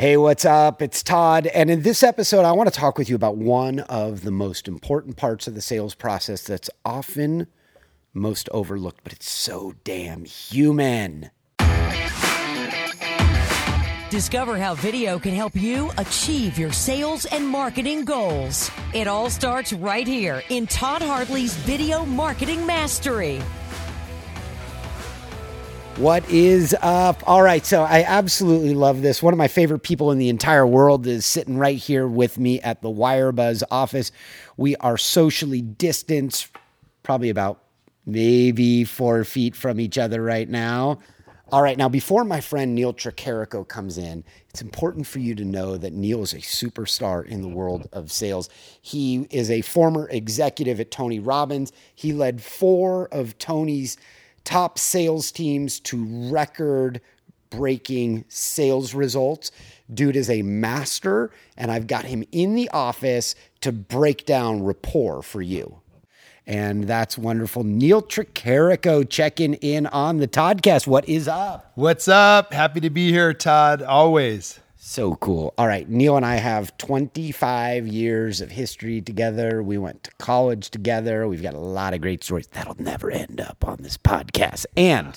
Hey, what's up? It's Todd. And in this episode, I want to talk with you about one of the most important parts of the sales process that's often most overlooked, but it's so damn human. Discover how video can help you achieve your sales and marketing goals. It all starts right here in Todd Hartley's Video Marketing Mastery. What is up? All right, so I absolutely love this. One of my favorite people in the entire world is sitting right here with me at the Wirebuzz office. We are socially distanced, probably about maybe 4 feet from each other right now. All right, now before my friend Neil Tricarico comes in, it's important for you to know that Neil is a superstar in the world of sales. He is a former executive at Tony Robbins. He led 4 of Tony's top sales teams to record-breaking sales results. Dude is a master, and I've got him in the office to break down rapport for you. And that's wonderful. Neil Tricarico checking in on the Toddcast. What is up? What's up? Happy to be here, Todd. Always. So cool. All right. Neil and I have 25 years of history together. We went to college together. We've got a lot of great stories that'll never end up on this podcast. And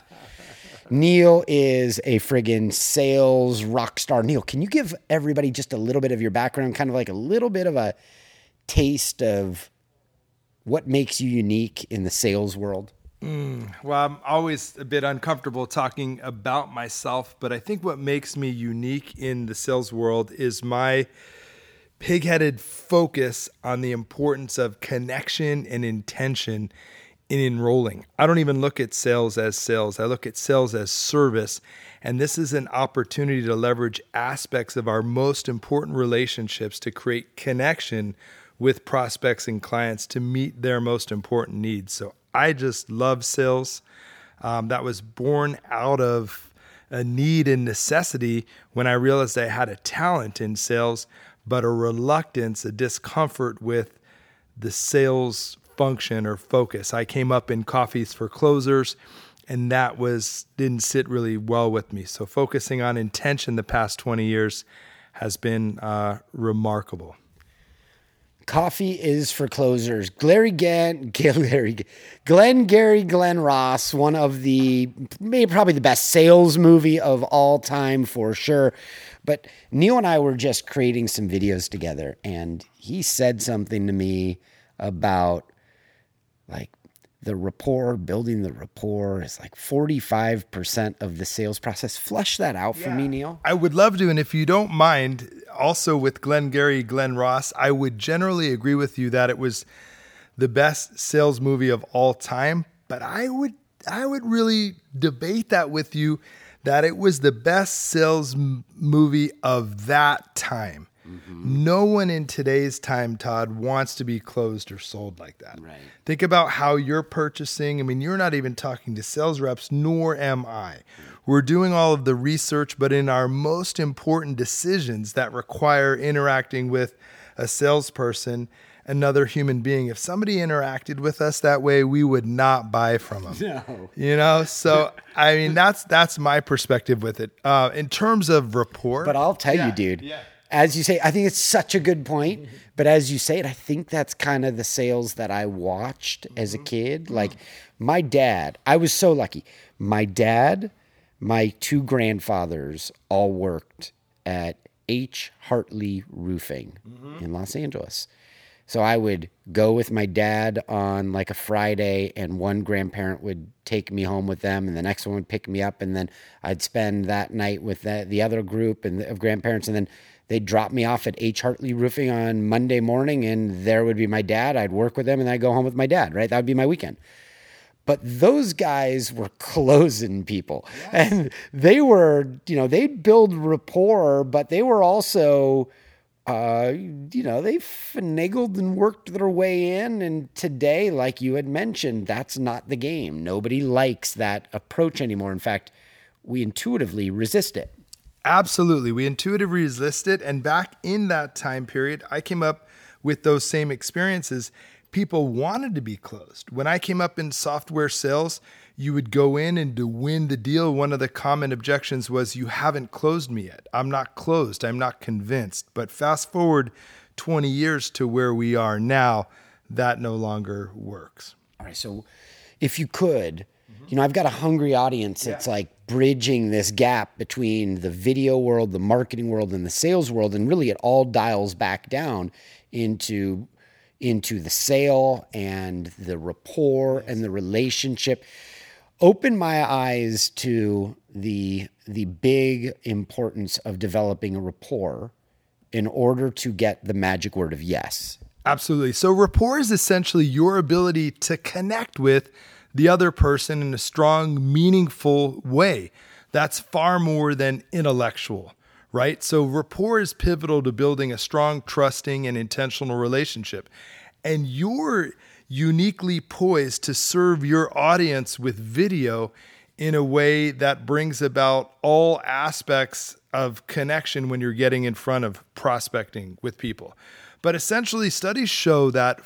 Neil is a friggin' sales rock star. Neil, can you give everybody just a little bit of your background, kind of like a little bit of a taste of what makes you unique in the sales world? Well, I'm always a bit uncomfortable talking about myself, but I think what makes me unique in the sales world is my pig-headed focus on the importance of connection and intention in enrolling. I don't even look at sales as sales. I look at sales as service, and this is an opportunity to leverage aspects of our most important relationships to create connection with prospects and clients to meet their most important needs. So I just love sales. That was born out of a need and necessity when I realized I had a talent in sales, but a reluctance, a discomfort with the sales function or focus. I came up in coffees for closers, and that didn't sit really well with me. So focusing on intention the past 20 years has been remarkable. Coffee is for closers. Glengarry Glen Ross, one of probably the best sales movie of all time for sure. But Neil and I were just creating some videos together, and he said something to me about like the rapport, building the rapport is like 45% of the sales process. Flesh that out for me, Neil. I would love to. And if you don't mind, also with Glengarry Glen Ross, I would generally agree with you that it was the best sales movie of all time. But I would really debate that with you, that it was the best sales movie of that time. Mm-hmm. No one in today's time, Todd, wants to be closed or sold like that. Right. Think about how you're purchasing. I mean, you're not even talking to sales reps, nor am I. We're doing all of the research, but in our most important decisions that require interacting with a salesperson, another human being, if somebody interacted with us that way, we would not buy from them. No. So I mean, that's my perspective with it. In terms of rapport. But I'll tell you, dude. Yeah. As you say, I think it's such a good point, but as you say it, I think that's kind of the sales that I watched as a kid. Like my dad, I was so lucky. My dad, my 2 grandfathers all worked at H. Hartley Roofing in Los Angeles. So I would go with my dad on like a Friday, and one grandparent would take me home with them, and the next one would pick me up, and then I'd spend that night with the other group of grandparents, and then they'd drop me off at H. Hartley Roofing on Monday morning, and there would be my dad. I'd work with him, and I'd go home with my dad, right? That would be my weekend. But those guys were closing people. Yes. And they were, they'd build rapport, but they were also, they finagled and worked their way in. And today, like you had mentioned, that's not the game. Nobody likes that approach anymore. In fact, we intuitively resist it. Absolutely. We intuitively resist it. And back in that time period, I came up with those same experiences people wanted to be closed. When I came up in software sales, you would go in, and to win the deal, one of the common objections was, you haven't closed me yet. I'm not closed. I'm not convinced. But fast forward 20 years to where we are now, that no longer works. All right. So if you could, I've got a hungry audience that's like bridging this gap between the video world, the marketing world, and the sales world. And really it all dials back down into the sale and the rapport and the relationship. Open my eyes to the big importance of developing a rapport in order to get the magic word of yes. Absolutely. So rapport is essentially your ability to connect with the other person in a strong, meaningful way. That's far more than intellectual, right? So rapport is pivotal to building a strong, trusting, and intentional relationship. And you're uniquely poised to serve your audience with video in a way that brings about all aspects of connection when you're getting in front of prospecting with people. But essentially, studies show that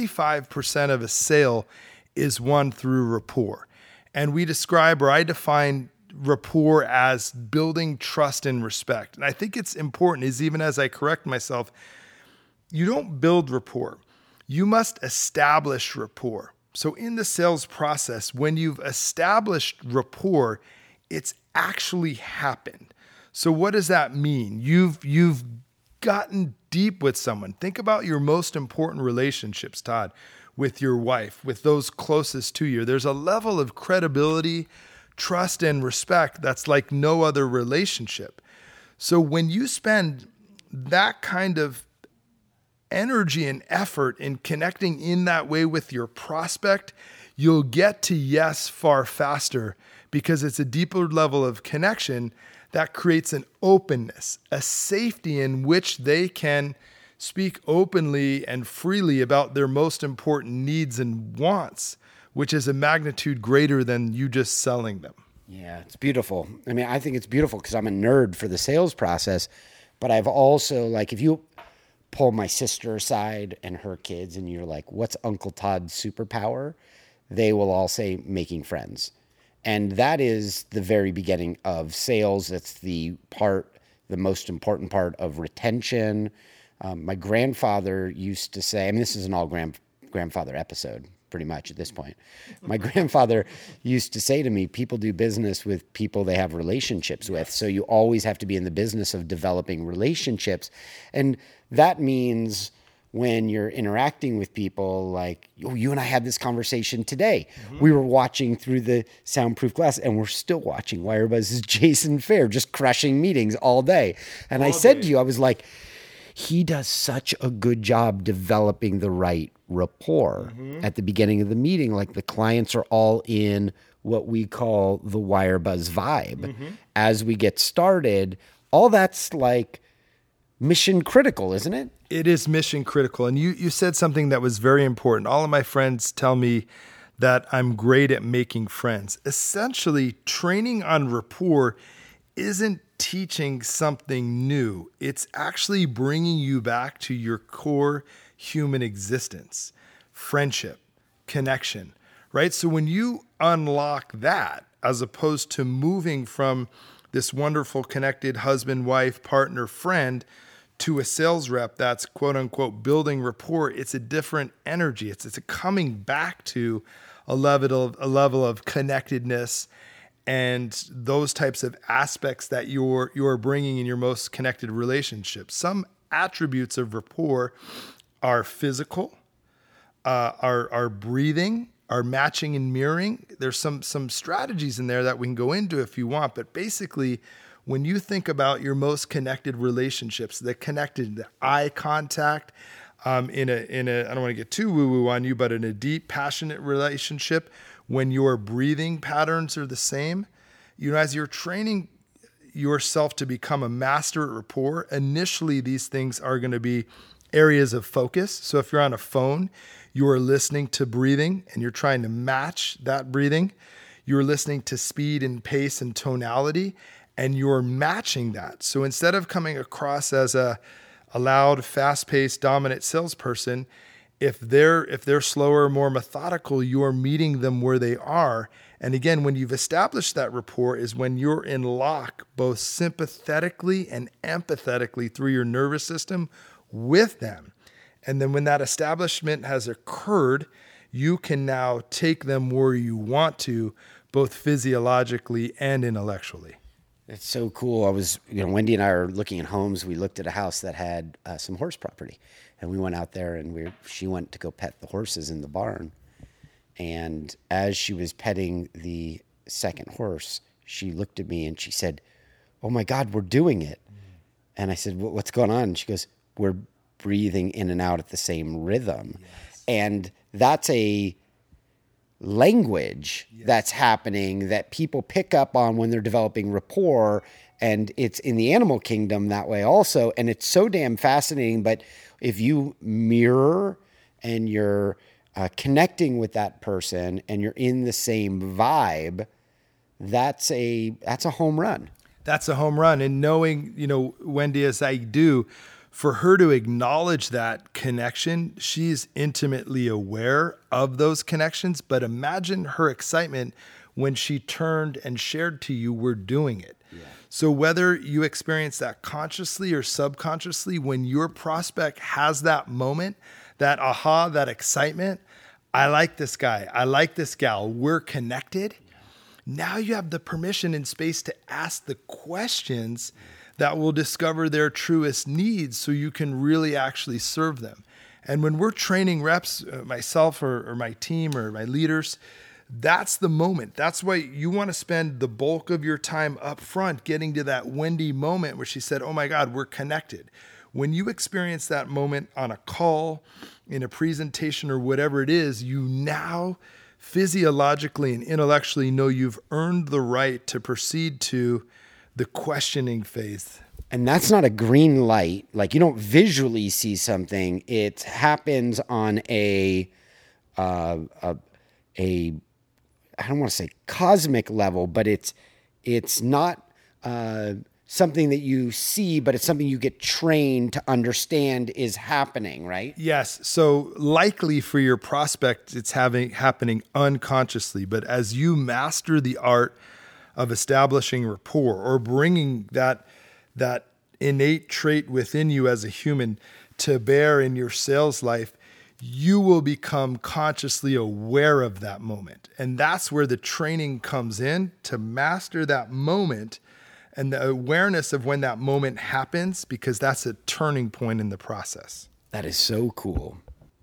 45% of a sale is won through rapport. And I define rapport as building trust and respect. And I think it's important, is even as I correct myself, you don't build rapport. You must establish rapport. So in the sales process, when you've established rapport, it's actually happened. So what does that mean? You've gotten deep with someone. Think about your most important relationships, Todd, with your wife, with those closest to you. There's a level of credibility, trust, and respect that's like no other relationship. So when you spend that kind of energy and effort in connecting in that way with your prospect, you'll get to yes far faster, because it's a deeper level of connection that creates an openness, a safety in which they can speak openly and freely about their most important needs and wants, which is a magnitude greater than you just selling them. Yeah, it's beautiful. I mean, I think it's beautiful because I'm a nerd for the sales process, but I've also, like, if you pull my sister aside and her kids and you're like, what's Uncle Todd's superpower? They will all say making friends. And that is the very beginning of sales. That's the most important part of retention. My grandfather used to say, this is an all grandfather episode pretty much at this point. My grandfather used to say to me, people do business with people they have relationships with. So you always have to be in the business of developing relationships. And that means when you're interacting with people, like, you and I had this conversation today. Mm-hmm. We were watching through the soundproof glass, and we're still watching Wirebuzz's Jason Fair, just crushing meetings all day. And I said to you, I was like, he does such a good job developing the right rapport at the beginning of the meeting. Like, the clients are all in what we call the Wirebuzz vibe. As we get started, all that's like mission critical, isn't it? It is mission critical. And you said something that was very important. All of my friends tell me that I'm great at making friends. Essentially, training on rapport isn't teaching something new. It's actually bringing you back to your core human existence, friendship, connection, right? So when you unlock that, as opposed to moving from this wonderful connected husband, wife, partner, friend to a sales rep that's quote unquote building rapport, it's a different energy. It's a coming back to a level of connectedness and those types of aspects that you're bringing in your most connected relationships. Some attributes of rapport are physical, are breathing, are matching and mirroring. There's some strategies in there that we can go into if you want, but basically, when you think about your most connected relationships, the eye contact, in a I don't want to get too woo-woo on you, but in a deep, passionate relationship, when your breathing patterns are the same, as you're training yourself to become a master at rapport, initially these things are going to be areas of focus. So if you're on a phone, you are listening to breathing and you're trying to match that breathing. You're listening to speed and pace and tonality, and you're matching that. So instead of coming across as a loud, fast-paced, dominant salesperson, If they're slower, more methodical, you're meeting them where they are. And again, when you've established that rapport is when you're in lock, both sympathetically and empathetically through your nervous system with them. And then when that establishment has occurred, you can now take them where you want to, both physiologically and intellectually. It's so cool. Wendy and I are looking at homes. We looked at a house that had some horse property, and we went out there, and she went to go pet the horses in the barn. And as she was petting the second horse, she looked at me and she said, "Oh my God, we're doing it." And I said, "What's going on?" And she goes, "We're breathing in and out at the same rhythm." Yes. And that's a language that's happening that people pick up on when they're developing rapport, and it's in the animal kingdom that way also, and it's so damn fascinating. But if you mirror and you're connecting with that person and you're in the same vibe, that's a home run. That's a home run. And knowing, Wendy, as I do, for her to acknowledge that connection, she's intimately aware of those connections. But imagine her excitement when she turned and shared to you, "We're doing it." Yeah. So whether you experience that consciously or subconsciously, when your prospect has that moment, that aha, that excitement, "I like this guy, I like this gal, we're connected." Yeah. Now you have the permission and space to ask the questions that will discover their truest needs so you can really actually serve them. And when we're training reps, myself or my team or my leaders, that's the moment. That's why you want to spend the bulk of your time up front getting to that Wendy moment where she said, "Oh my God, we're connected." When you experience that moment on a call, in a presentation or whatever it is, you now physiologically and intellectually know you've earned the right to proceed to the questioning phase. And that's not a green light. Like, you don't visually see something. It happens on a I don't want to say cosmic level, but it's not something that you see, but it's something you get trained to understand is happening, right? Yes. So likely for your prospect, it's happening unconsciously. But as you master the art of establishing rapport or bringing that innate trait within you as a human to bear in your sales life, you will become consciously aware of that moment. And that's where the training comes in, to master that moment and the awareness of when that moment happens, because that's a turning point in the process. That is so cool.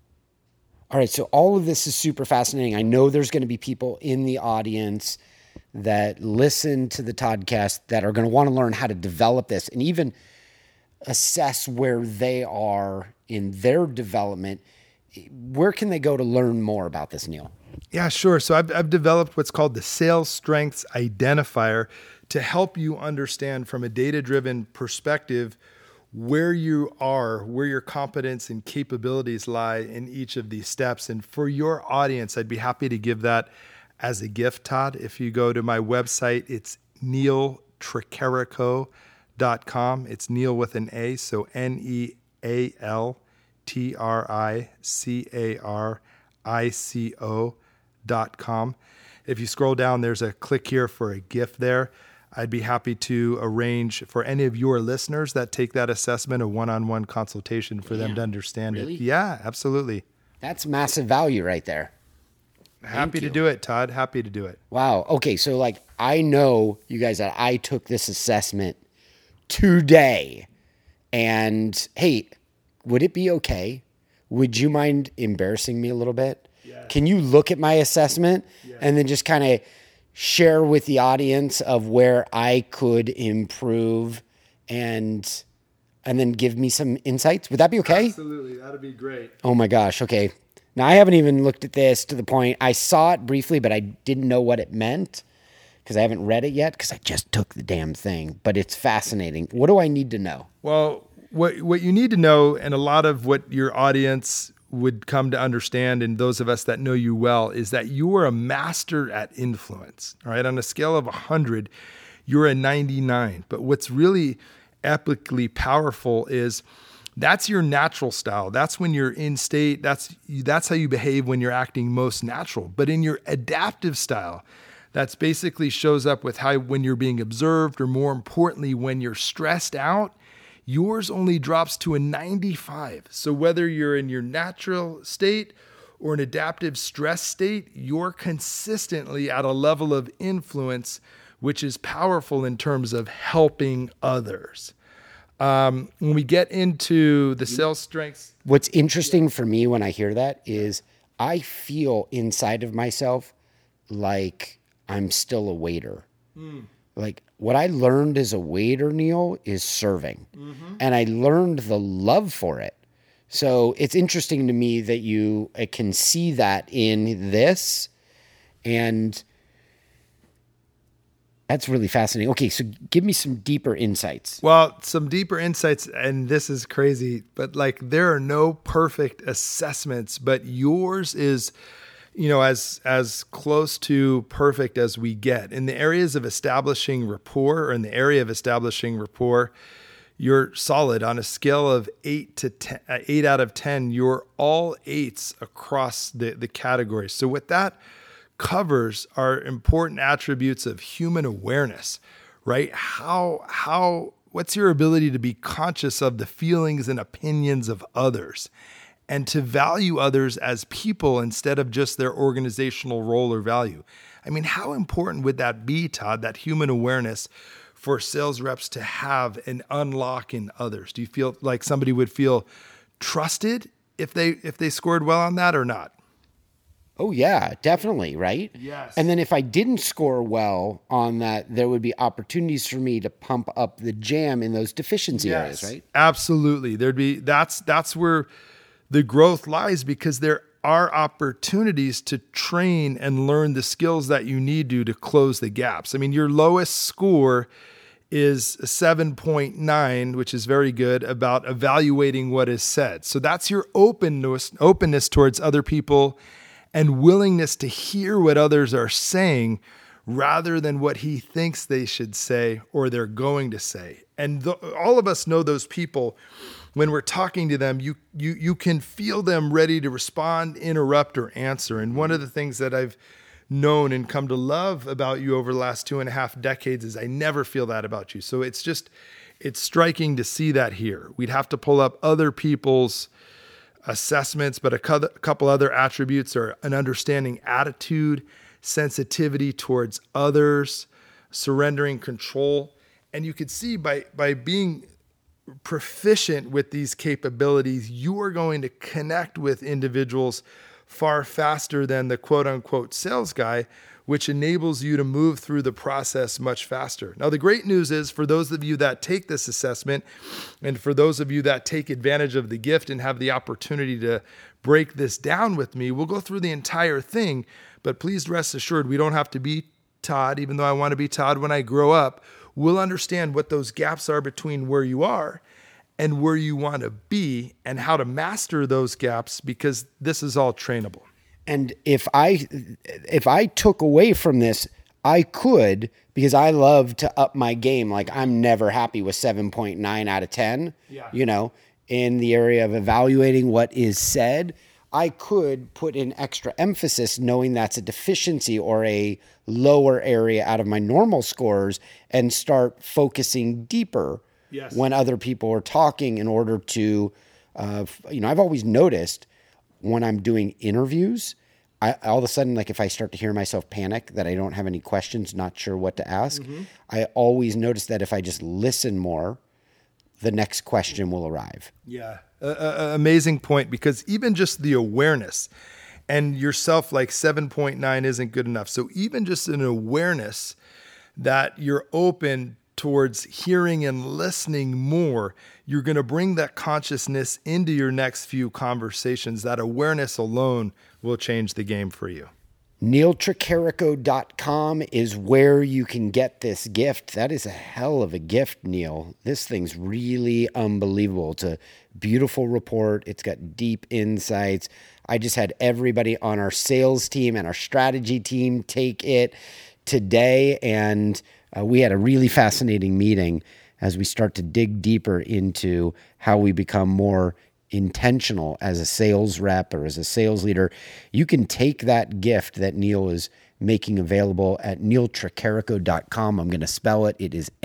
All right, so all of this is super fascinating. I know there's going to be people in the audience that listen to the Toddcast that are going to want to learn how to develop this and even assess where they are in their development. Where can they go to learn more about this, Neil? Yeah, sure. So I've developed what's called the Sales Strengths Identifier to help you understand from a data-driven perspective where you are, where your competence and capabilities lie in each of these steps. And for your audience, I'd be happy to give that as a gift, Todd. If you go to my website, it's neiltricarico.com. It's Neil with an A, so NealTricarico.com. If you scroll down, there's a click here for a gift there. I'd be happy to arrange for any of your listeners that take that assessment a one-on-one consultation for them to understand it. Yeah, absolutely. That's massive value right there. Happy to do it, Todd. Happy to do it. Wow. Okay, so I know, you guys, that I took this assessment today. And hey, would it be okay? Would you mind embarrassing me a little bit? Yes. Can you look at my assessment and then just kind of share with the audience of where I could improve and then give me some insights? Would that be okay? Absolutely. That'd be great. Oh my gosh. Okay. Now I haven't even looked at this to the point. I saw it briefly, but I didn't know what it meant because I haven't read it yet because I just took the damn thing. But it's fascinating. What do I need to know? Well, what you need to know, and a lot of what your audience would come to understand, and those of us that know you well, is that you are a master at influence. All right, on a scale of 100, you're a 99. But what's really epically powerful is That's your natural style. That's when you're in state. That's how you behave when you're acting most natural. But in your adaptive style, that's basically shows up with how when you're being observed, or more importantly, when you're stressed out, yours only drops to a 95. So whether you're in your natural state or an adaptive stress state, you're consistently at a level of influence which is powerful in terms of helping others. When we get into the sales strengths. What's interesting for me when I hear that is I feel inside of myself like I'm still a waiter. Like what I learned as a waiter, Neil, is serving. And I learned the love for it. So it's interesting to me that you can see that in this, and that's really fascinating. Okay, so give me some deeper insights. Well, some deeper insights, and this is crazy, but like there are no perfect assessments, but yours is, as close to perfect as we get. In the areas of establishing rapport, or in the area of establishing rapport, you're solid on a scale of 8 out of 10. You're all 8s across the categories. So what that covers are important attributes of human awareness, right? What's your ability to be conscious of the feelings and opinions of others, and to value others as people instead of just their organizational role or value? I mean, how important would that be, Todd, that human awareness for sales reps to have and unlock in others? Do you feel like somebody would feel trusted if they scored well on that or not? Oh yeah, definitely, right? Yes. And then if I didn't score well on that, there would be opportunities for me to pump up the jam in those deficiency areas, right? Absolutely. That's where the growth lies, because there are opportunities to train and learn the skills that you need to close the gaps. I mean, your lowest score is a 7.9, which is very good, about evaluating what is said. So that's your openness towards other people and willingness to hear what others are saying rather than what he thinks they should say or they're going to say. And all of us know those people. When we're talking to them, you can feel them ready to respond, interrupt, or answer. And one of the things that I've known and come to love about you over the last 2.5 decades is I never feel that about you. So it's striking to see that here. We'd have to pull up other people's assessments, but a couple other attributes are an understanding attitude, sensitivity towards others, surrendering control. And you could see by being proficient with these capabilities, you are going to connect with individuals far faster than the quote unquote sales guy, which enables you to move through the process much faster. Now, the great news is for those of you that take this assessment, and for those of you that take advantage of the gift and have the opportunity to break this down with me, we'll go through the entire thing, but please rest assured we don't have to be Todd, even though I want to be Todd when I grow up. We'll understand what those gaps are between where you are and where you want to be, and how to master those gaps, because this is all trainable. And if I took away from this, I could, because I love to up my game. Like I'm never happy with 7.9 out of 10, in the area of evaluating what is said. I could put in extra emphasis knowing that's a deficiency or a lower area out of my normal scores, and start focusing deeper when other people are talking in order to, I've always noticed when I'm doing interviews, all of a sudden, like if I start to hear myself panic that I don't have any questions, not sure what to ask, I always notice that if I just listen more, the next question will arrive. Yeah. Amazing point, because even just the awareness and yourself, like 7.9 isn't good enough. So even just an awareness that you're open towards hearing and listening more, you're going to bring that consciousness into your next few conversations. That awareness alone will change the game for you. NeilTricarico.com is where you can get this gift. That is a hell of a gift, Neil. This thing's really unbelievable. It's a beautiful report. It's got deep insights. I just had everybody on our sales team and our strategy team take it today, and we had a really fascinating meeting. as we start to dig deeper into how we become more intentional as a sales rep or as a sales leader, you can take that gift that Neil is making available at neiltricarico.com. I'm going to spell it. It is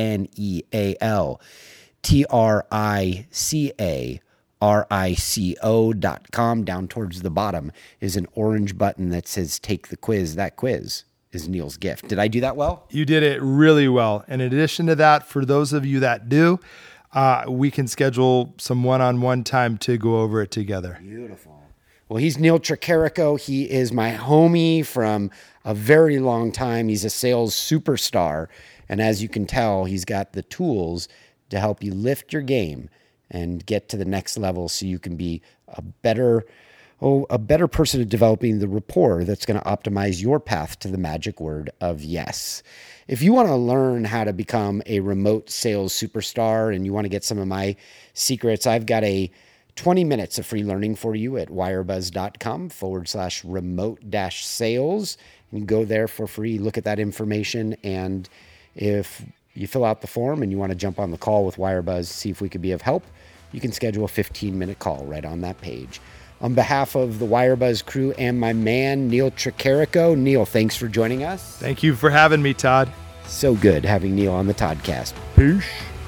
NEALTRICARICO.com. Down towards the bottom is an orange button that says take the quiz. That quiz is Neil's gift. Did I do that well? You did it really well. In addition to that, for those of you that do, we can schedule some one-on-one time to go over it together. Beautiful. Well, he's Neil Tricarico. He is my homie from a very long time. He's a sales superstar. And as you can tell, he's got the tools to help you lift your game and get to the next level so you can be a better person at developing the rapport that's going to optimize your path to the magic word of yes. If you want to learn how to become a remote sales superstar and you want to get some of my secrets, I've got a 20 minutes of free learning for you at wirebuzz.com/remote-sales. You can go there for free, look at that information, and if you fill out the form and you want to jump on the call with Wirebuzz, see if we could be of help, you can schedule a 15-minute call right on that page. On behalf of the Wirebuzz crew and my man, Neil Tricarico. Neil, thanks for joining us. Thank you for having me, Todd. So good having Neil on the Toddcast. Peace.